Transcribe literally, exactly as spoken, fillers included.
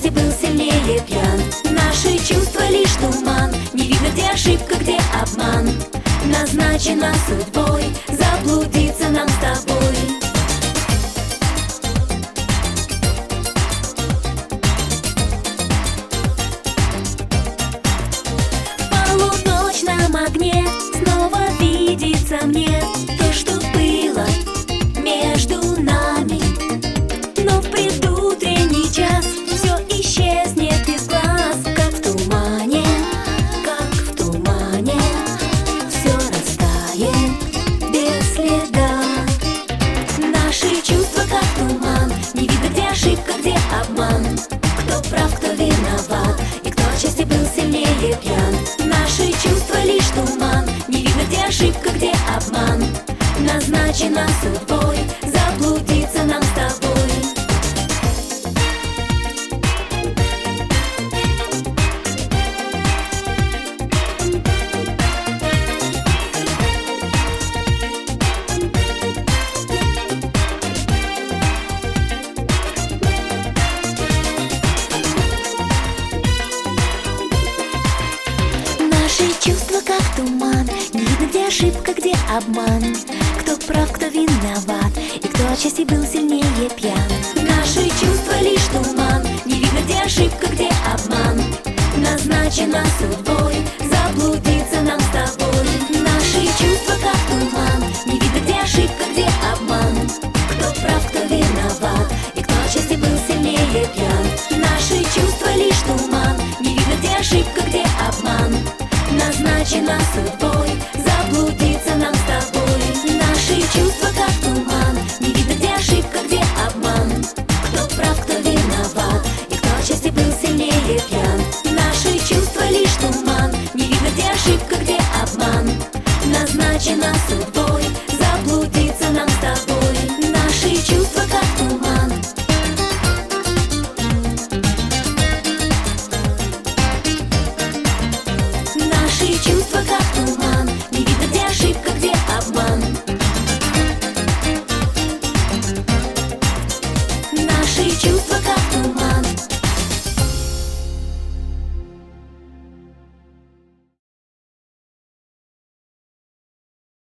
счастье был сильнее пьян. Наши чувства лишь туман, не видно, где ошибка, где обман. Назначена судьбой заблудиться нам с тобой. В полуночном огне снова видится мне то, что было между нами. Но в предутренний час все исчезнет из глаз, как в тумане, как в тумане. Все растает без следа. Наши чувства как туман, не видно, где ошибка, где обман. Кто прав, кто виноват, и кто отчасти был сильнее пьян. Наши чувства лишь туман, не видно, где ошибка, где обман. Назначена судьбой заблудиться нам с тобой. Наши чувства как туман, не видно, где ошибка, где обман. Кто прав, кто виноват, и кто отчасти был сильнее пьян. Наши чувства лишь туман, не видно, где ошибка, где обман. Назначена судьбой заблудиться нам с тобой. Наши чувства как туман, не видно, где ошибка, где обман. Кто прав, кто виноват, и кто отчасти был сильнее пьян. Наши чувства лишь туман, не видно, где ошибка, где обман. Назначена судьбой заблудиться нам с тобой. Наши чувства как туман, не видно, где ошибка, где обман. Кто прав, кто виноват, и кто отчасти был сильнее пьян. Наши чувства лишь туман, не видно, где ошибка, где обман. Назначена судьбой